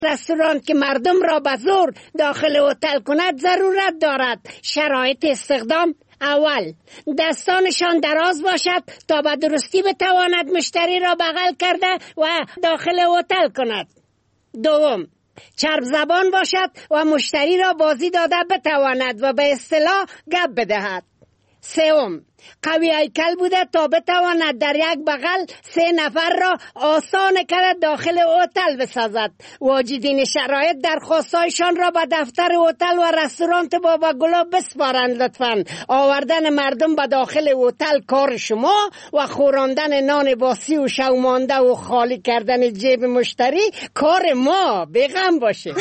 رستوران که مردم را به زور داخل هتل کند ضرورت دارد. شرایط استخدام: اول، دستانشان دراز باشد تا به درستی بتواند مشتری را بغل کرده و داخل هتل کند. دوم، چرب زبان باشد و مشتری را بازی داده بتواند و به اصطلاح گپ بدهد. سوم، قوی هیکل بوده تا بتواند در یک بغل 3 نفر را آسان کرد داخل هتل بسازد. واجدین شرایط درخواستایشان را به دفتر هتل و رستوران بابا گلاب بسپارند لطفاً. آوردن مردم به داخل هتل کار شما و خوراندن نان باسی و شومانده و خالی کردن جیب مشتری کار ما. بیغم باشه.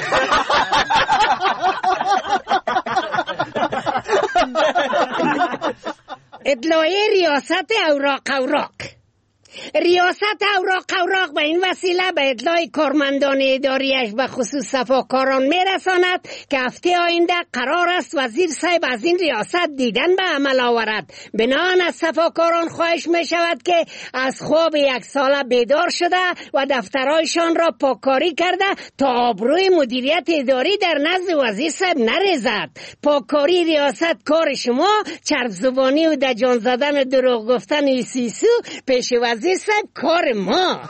اطلاعیه ریاست اوراق. ریاست اوراق به این وسیله به اطلاع کارمندان اداریش به خصوص صفاکاران میرساند که هفته آینده قرار است وزیر صاحب از این ریاست دیدن به عمل آورد. بنابراین از صفاکاران خواهش می شود که از خواب 1 ساله بیدار شده و دفترهایشان را پاککاری کرده تا آبروی مدیریت اداری در نزد وزیر صاحب نریزد. پاککاری ریاست کار شما، چرب زبانی و دجان زدن و دروغ گفتن و سیسو پیش وزیر صاحب کار ما.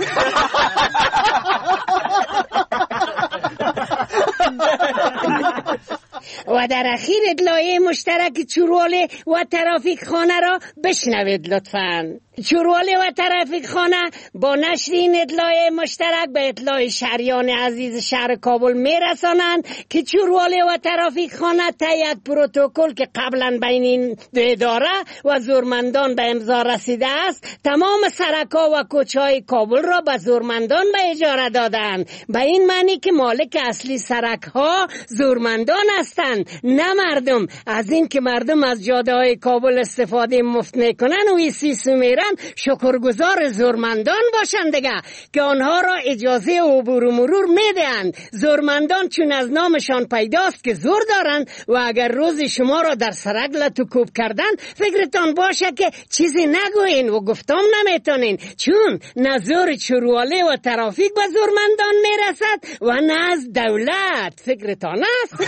و در اخیر اطلاعیه مشترک چورواله و ترافیک خانه را بشنوید لطفاً. چورواله و ترافیک خانه با نشر این اطلاعیه مشترک به اطلاع شهریان عزیز شهر کابل میرسانند که چورواله و ترافیک خانه تا یک پروتکل که قبلا بین این دو اداره و زورمندان به امضا رسیده است، تمام سرک‌ها و کوچه‌های کابل را به زورمندان به اجاره دادند. به این معنی که مالک اصلی سرک‌ها زورمندان هستند، نه مردم. از این که مردم از جاده‌های کابل استفاده مفت میکنن و ایسیسو میرن، شکرگزار زورمندان باشند دیگه که آنها را اجازه عبور و مرور میدهند. زورمندان چون از نامشان پیداست که زور دارند و اگر روز شما را در سرک لطوکوب کردن، فکرتان باشه که چیزی نگوین و گفتم نمیتونین، چون نه زور چورواله و ترافیک به زورمندان میرسد و نه از دولت. فکرتان است؟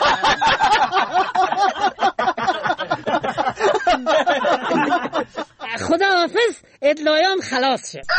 خدا حافظ. اطلاعیان خلاص شد.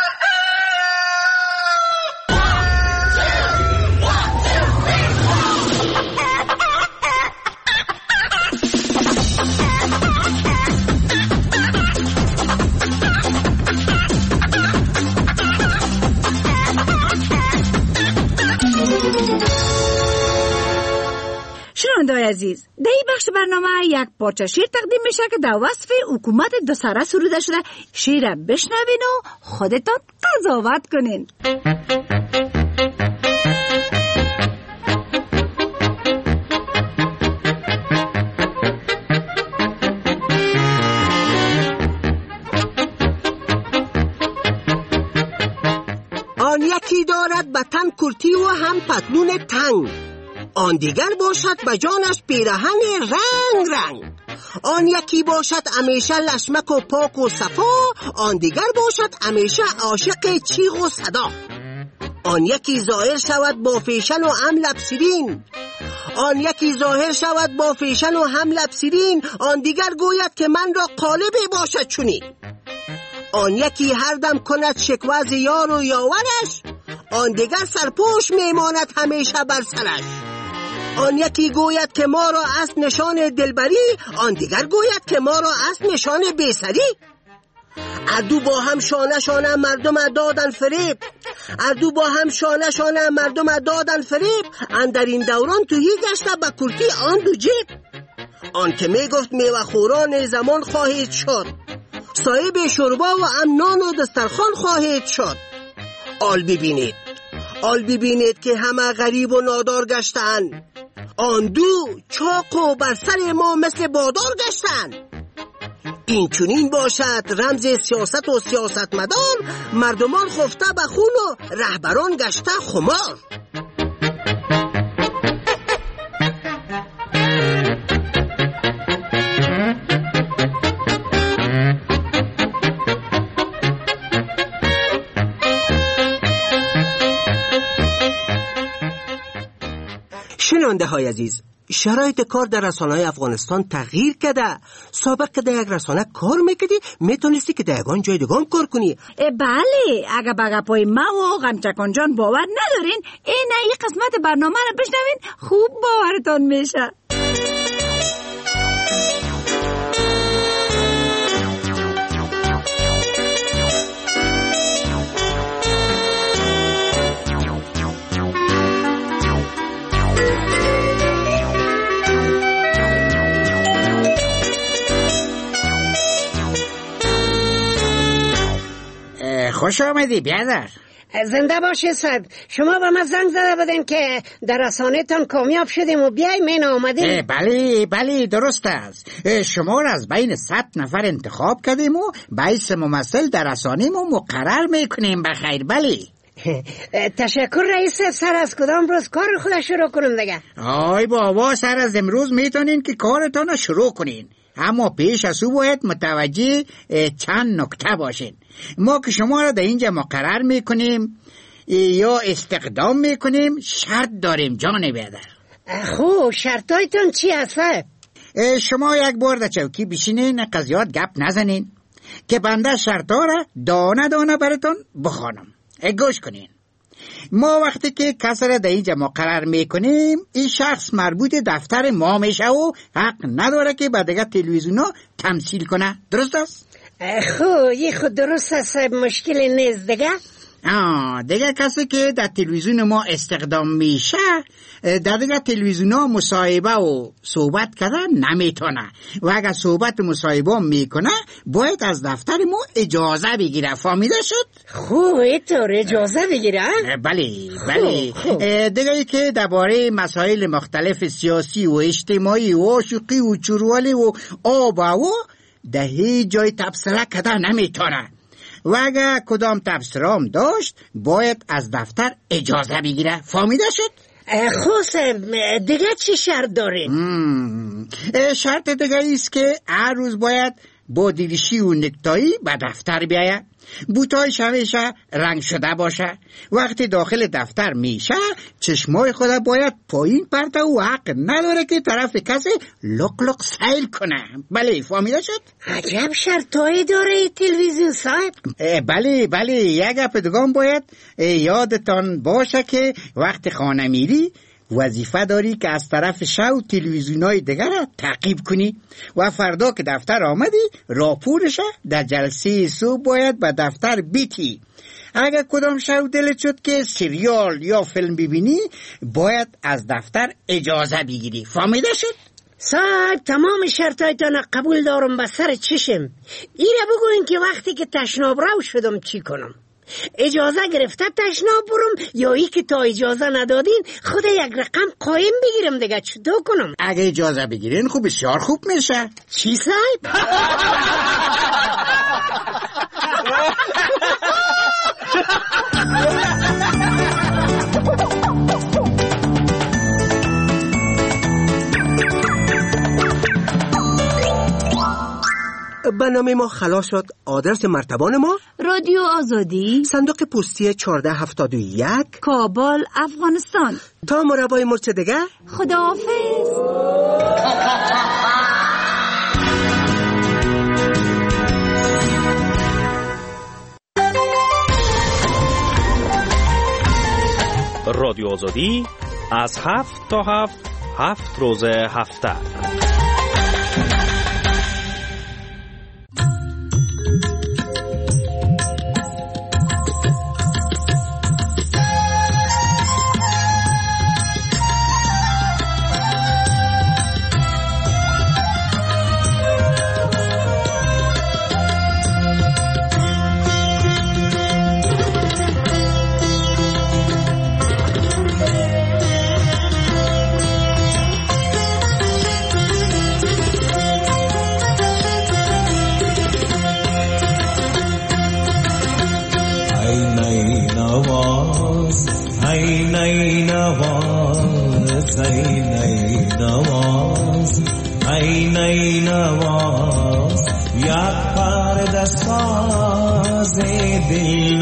شنونده‌های عزیز، در این بخش برنامه یک پارچه شعر تقدیم میشه که در وصف حکومت دو سره سروده شده. شعر بشنوین و خودتان قضاوت کنین. آن یکی دارد به تن کرتی و هم پتلون تنگ، آن دیگر باشد به جانش پیرهن رنگ رنگ. آن یکی باشد همیشه لشمک و پاک و صفا، آن دیگر باشد همیشه عاشق چیغ و صدا. آن یکی ظاهر شود با فیشن و هم لبسیرین، آن یکی ظاهر شود با فیشن و هم لبسیرین، آن دیگر گوید که من را قالبی باشد چونین. آن یکی هر دم کند شکوه ز یار و یاورش، آن دیگر سرپوش میماند همیشه بر سرش. آن یکی گوید که ما را از نشان دلبری، آن دیگر گوید که ما را از نشان بیسری. اردو با هم شانه شانه مردم دادن فریب، اردو با هم شانه شانه مردم دادن فریب، اندر این دوران توهی گشته به کرتی آن دو جیب. آن که می گفت میوه خوران زمان خواهید شد، صاحب شوربا و امنان و دسترخوان خواهید شد. آل ببینید که همه غریب و نادار گشتن، آن دو چاق و بر سر ما مثل بادار گشتن. این چونین باشد رمز سیاست و سیاستمدار، مردمان خفته به خون و رهبران گشته خمار. شنونده های عزیز، شرایط کار در رسانه‌های افغانستان تغییر کرده. سابق که در یک رسانه کار میکردی میتونستی که در یگان جای دیگه کار کنی. بله، اگه به گپای ما و غمچکان جان باور ندارین، این قسمت برنامه رو بشنوین، خوب باورتان میشه. خوش آمدی بیادر. زنده باشی صاحب. شما به من زنگ زده بودین که در رسانه تان کامیاب شدیم و بیای من آمدیم. بله درست است. شما را از بین 100 نفر انتخاب کردیم و باعث ممثل در رسانه ما مقرر میکنیم. بخیر. بله تشکر رئیس. سر از کدام روز کار خود شروع کنم دیگه؟ آی بابا، سر از امروز میتونین که کارتان شروع کنین، اما پیش از او باید متوجه چند نکته باشین. ما که شما را در اینجا مقرر میکنیم یا استخدام میکنیم شرط داریم جان بیادر. خب شرطایتون چی هست؟ شما یک بار در چوکی بشینین، قضیات گپ نزنین که بنده شرطا را دانه دانه براتون بخوانم. گوش کنین. ما وقتی که کس را در اینجا مقرر میکنیم، این شخص مربوط دفتر ما میشه و حق نداره که به دیگه تلویزیونا تمثیل کنه. درست است؟ یه خود درست است، مشکل نیست دیگه. دیگه کسی که در تلویزیون ما استخدام میشه در دیگه تلویزیون ها مصاحبه و صحبت کردن نمیتونه و اگر صحبت مصاحبه میکنه باید از دفتر ما اجازه بگیره. فهمیده شد؟ اینطور اجازه بگیره؟ بله. دیگه که درباره مسائل مختلف سیاسی و اجتماعی و عاشقی و چروالی و آب و ده هیچ جای تبصره کردن نمیتونه و اگر کدام تبصرام داشت باید از دفتر اجازه بگیره. فهمیده شد؟ دیگه چی شرط داره؟ شرط دیگه ایست که هر روز باید با دیلشی و نکتایی به دفتر بیاید. بوتایش همیشه رنگ شده باشه. وقتی داخل دفتر میشه چشمای خود باید پایین پرته و حق نداره که طرف کسی لق لق سیل کنه. بله فهمیده شد؟ عجب شرطایی داره تلویزیون صاحب. بله یک گپ دیگه باید یادتان باشه که وقتی خانه میری وظیفه داری که از طرف شو تلویزیونای دیگر را تعقیب کنی و فردا که دفتر آمدی راپورش در جلسه صبح باید به دفتر بیتی. اگر کدام شو دلت شد که سریال یا فیلم ببینی باید از دفتر اجازه بگیری. فهمیده شد؟ صاحب تمام شرطایتان قبول دارم به سر چشم. ایره بگوین که وقتی که تشناب رو شدم چی کنم؟ اجازه گرفته تشناب برم یا ای که تا اجازه ندادین خود یک رقم قایم بگیرم دیگه؟ چطور کنم؟ اگه اجازه بگیرین خوب، بسیار خوب میشه. چی صاحب؟ برنامه ما خلاص شد. آدرس مرتبان ما رادیو آزادی، صندوق پستی 1471، کابل، افغانستان. تا مربای مرچ دیگه، خداحافظ. رادیو آزادی از 7 تا 7 روز هفته.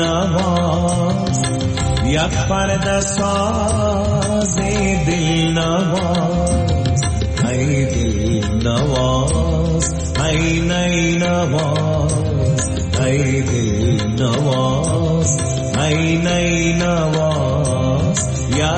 یک پرده ساز دل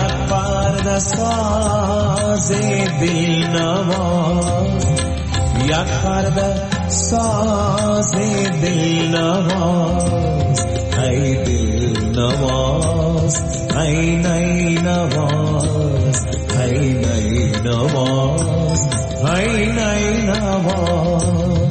پرده ساز دل نواز، یک پرده ساز دل نواز، ای دل نواز، ای نی نواز، ای نی نواز، ای نی نواز.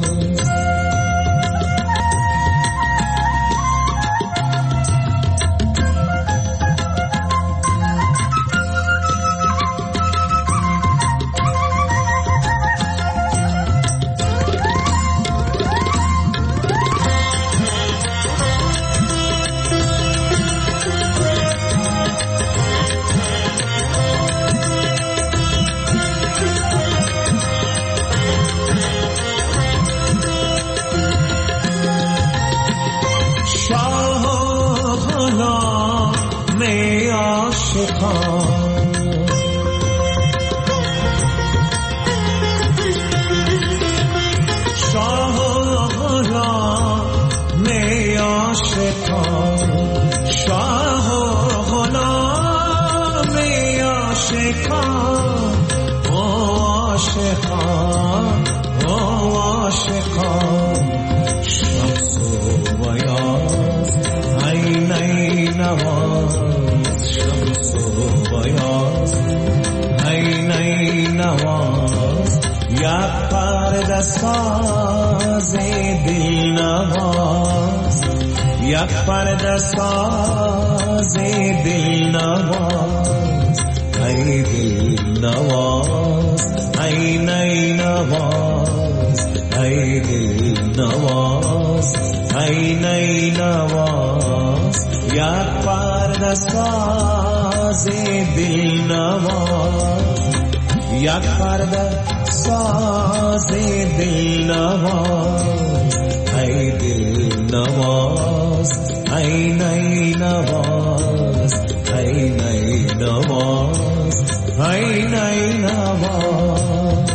ساز دل نواز، یک پرده ساز دل نواز، ای دل نواز، ای نی نواز، ای دل نواز، ای نی نواز، یک پرده ساز دل نواز، یک پرده ساز دل نواز، ای دل نواز، ای نی نواز، ای نی نواز، ای نی نواز.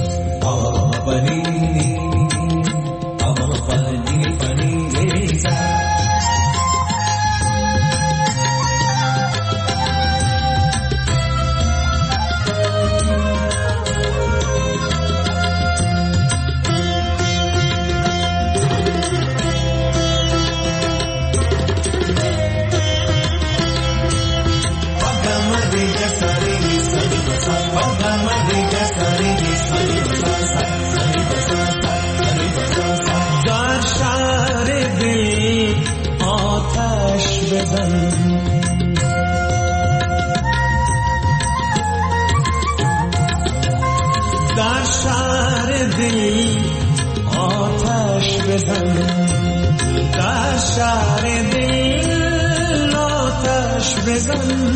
آبانی آبانی پنی ریزا، در شهر دل آتش بزن، در شهر دل آتش بزن، در شهر دل آتش بزن،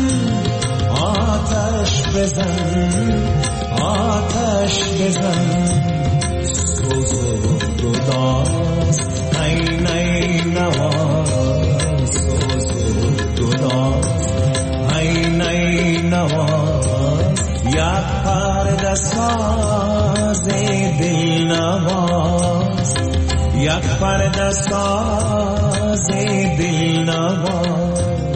آتش بزن، آتش بزن، سوز و گداز، ای نی نواز، سوز و گداز، ای نی نواز، یک پرده ساز دل نواز، یک پرده ساز دل نواز،